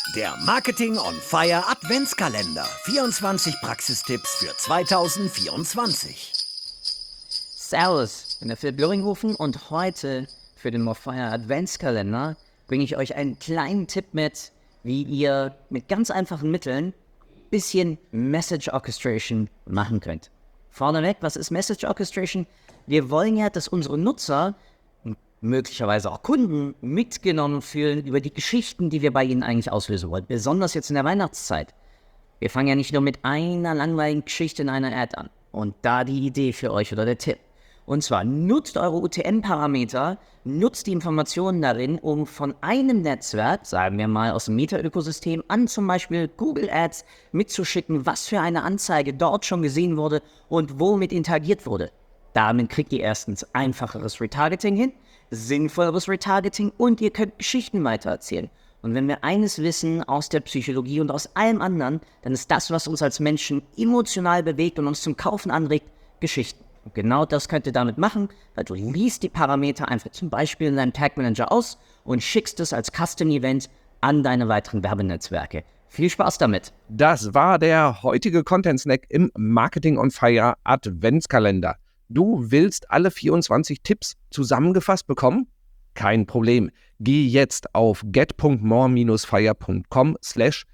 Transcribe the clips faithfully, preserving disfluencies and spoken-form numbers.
Der Marketing on Fire Adventskalender. vierundzwanzig Praxistipps für zweitausendvierundzwanzig. Servus, ich bin der Philipp Löringhofen und heute für den More Fire Adventskalender bringe ich euch einen kleinen Tipp mit, wie ihr mit ganz einfachen Mitteln ein bisschen Message Orchestration machen könnt. Vorneweg, was ist Message Orchestration? Wir wollen ja, dass unsere Nutzer, möglicherweise auch Kunden, mitgenommen fühlen über die Geschichten, die wir bei ihnen eigentlich auslösen wollen. Besonders jetzt in der Weihnachtszeit. Wir fangen ja nicht nur mit einer langweiligen Geschichte in einer Ad an. Und da die Idee für euch oder der Tipp. Und zwar nutzt eure U T M-Parameter, nutzt die Informationen darin, um von einem Netzwerk, sagen wir mal aus dem Meta-Ökosystem, an zum Beispiel Google Ads mitzuschicken, was für eine Anzeige dort schon gesehen wurde und womit interagiert wurde. Damit kriegt ihr erstens einfacheres Retargeting hin, sinnvolleres Retargeting und ihr könnt Geschichten weitererzählen. Und wenn wir eines wissen aus der Psychologie und aus allem anderen, dann ist das, was uns als Menschen emotional bewegt und uns zum Kaufen anregt, Geschichten. Und genau das könnt ihr damit machen, weil du liest die Parameter einfach zum Beispiel in deinem Tag Manager aus und schickst es als Custom-Event an deine weiteren Werbenetzwerke. Viel Spaß damit! Das war der heutige Content-Snack im Marketing on Fire Adventskalender. Du willst alle vierundzwanzig Tipps zusammengefasst bekommen? Kein Problem. Geh jetzt auf get.more-fire.com slash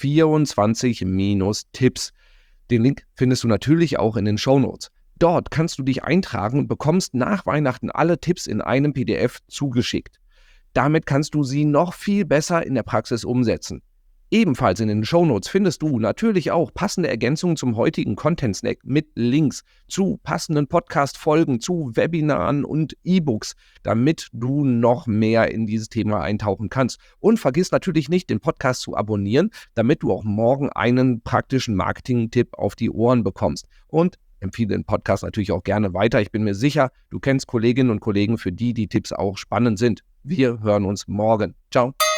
24-Tipps. Den Link findest du natürlich auch in den Shownotes. Dort kannst du dich eintragen und bekommst nach Weihnachten alle Tipps in einem P D F zugeschickt. Damit kannst du sie noch viel besser in der Praxis umsetzen. Ebenfalls in den Shownotes findest du natürlich auch passende Ergänzungen zum heutigen Content-Snack mit Links zu passenden Podcast-Folgen, zu Webinaren und E-Books, damit du noch mehr in dieses Thema eintauchen kannst. Und vergiss natürlich nicht, den Podcast zu abonnieren, damit du auch morgen einen praktischen Marketing-Tipp auf die Ohren bekommst. Und empfehle den Podcast natürlich auch gerne weiter. Ich bin mir sicher, du kennst Kolleginnen und Kollegen, für die die Tipps auch spannend sind. Wir hören uns morgen. Ciao.